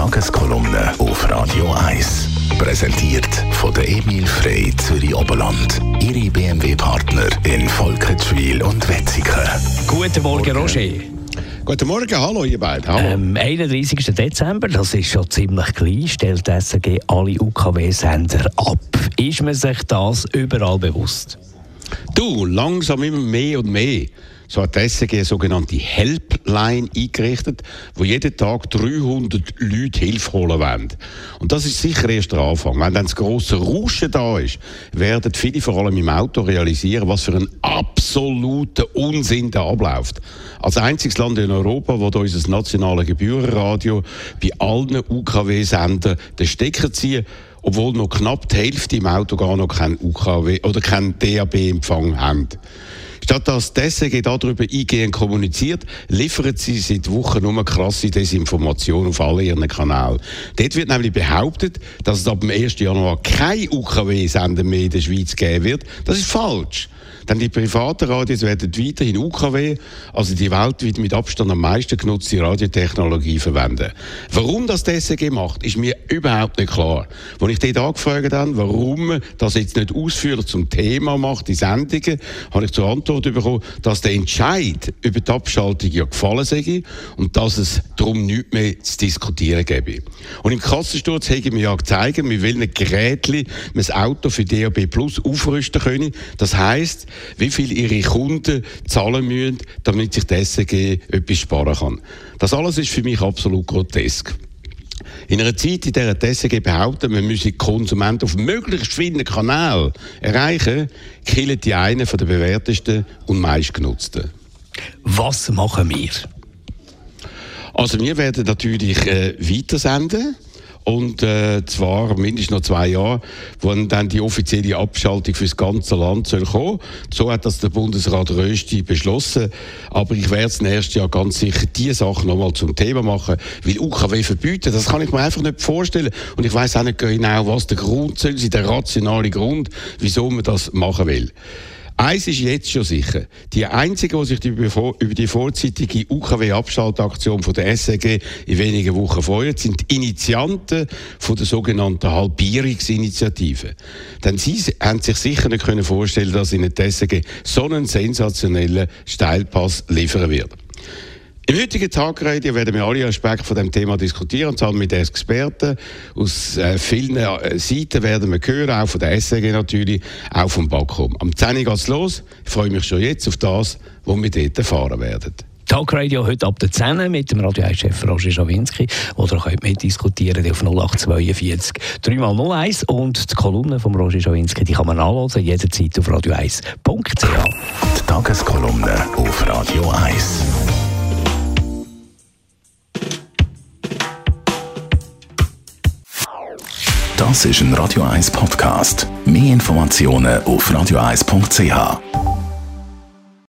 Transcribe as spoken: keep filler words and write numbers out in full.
Tageskolumne auf Radio eins. Präsentiert von der Emil Frey Zürich Oberland. Ihre B M W-Partner in Volkenswil und Wetzikon. Guten Morgen, Roger. Guten Morgen, hallo ihr beiden. Hallo. Am einunddreißigsten Dezember, das ist schon ziemlich klein, stellt die S R G alle U K W-Sender ab. Ist man sich das überall bewusst? Du, langsam immer mehr und mehr. So hat die S R G eine sogenannte Helpline eingerichtet, wo jeden Tag dreihundert Leute Hilfe holen wollen. Und das ist sicher erst der Anfang. Wenn dann das grosse Rauschen da ist, werden viele vor allem im Auto realisieren, was für ein absoluter Unsinn da abläuft. Als einziges Land in Europa, wo da unser nationales Gebührenradio bei allen U K W-Sendern den Stecker ziehen, obwohl noch knapp die Hälfte im Auto gar noch keinen U K W oder keinen D A B-Empfang haben. Statt dass die S R G darüber eingehend kommuniziert, liefert sie seit Wochen nur krasse Desinformation auf alle ihren Kanälen. Dort wird nämlich behauptet, dass es ab dem ersten Januar kein U K W-Sender mehr in der Schweiz geben wird. Das ist falsch. Denn die privaten Radios werden weiterhin U K W, also die weltweit mit Abstand am meisten genutzte Radiotechnologie, verwenden. Warum das die S R G macht, ist mir überhaupt nicht klar. Als ich dort angefragt habe, warum man das jetzt nicht ausführlich zum Thema macht, die Sendungen, habe ich zur Antwort bekommen, dass der Entscheid über die Abschaltung ja gefallen sei und dass es darum nichts mehr zu diskutieren gäbe. Und im Kassensturz habe ich mir ja gezeigt, mit welchen Geräten man das Auto für D A B Plus aufrüsten können. Das heisst, wie viel ihre Kunden zahlen müssen, damit sich die S R G etwas sparen kann. Das alles ist für mich absolut grotesk. In einer Zeit, in der die S R G behauptet, man müsse die Konsumenten auf möglichst vielen Kanälen erreichen, killen die einen von den bewährtesten und meistgenutzten. Was machen wir? Also wir werden natürlich äh, weitersenden. Und äh, zwar mindestens noch zwei Jahre, wo dann die offizielle Abschaltung für das ganze Land soll kommen. So hat das der Bundesrat Rösti beschlossen. Aber ich werde es nächstes Jahr ganz sicher diese Sache nochmal zum Thema machen. Weil U K W verbieten, das kann ich mir einfach nicht vorstellen. Und ich weiss auch nicht genau, was der Grund soll sein, der rationale Grund, wieso man das machen will. Eins ist jetzt schon sicher. Die Einzigen, die sich über die vorzeitige U K W-Abschaltaktion von der S R G in wenigen Wochen freuen, sind die Initianten von der sogenannten Halbierungsinitiative. Denn sie haben sich sicher nicht können vorstellen, dass ihnen die S R G so einen sensationellen Steilpass liefern wird. Im heutigen Tagradio werden wir alle Aspekte von dem Thema diskutieren, und zwar mit Experten. Aus äh, vielen äh, Seiten werden wir hören, auch von der S R G natürlich, auch vom Backcom. Am zehn Uhr geht es los. Ich freue mich schon jetzt auf das, was wir dort erfahren werden. Tagradio heute ab der zehn Uhr mit dem Radio eins-Chef Roger Schawinski. Oder könnt mitdiskutieren auf null acht vierundzwanzig drei mal null eins. Und die Kolumne von Roger Schawinski, die kann man anhören, jederzeit auf radio eins punkt c h. Die Tageskolumne auf Radio eins. Das ist ein Radio eins Podcast. Mehr Informationen auf radio eins punkt c h.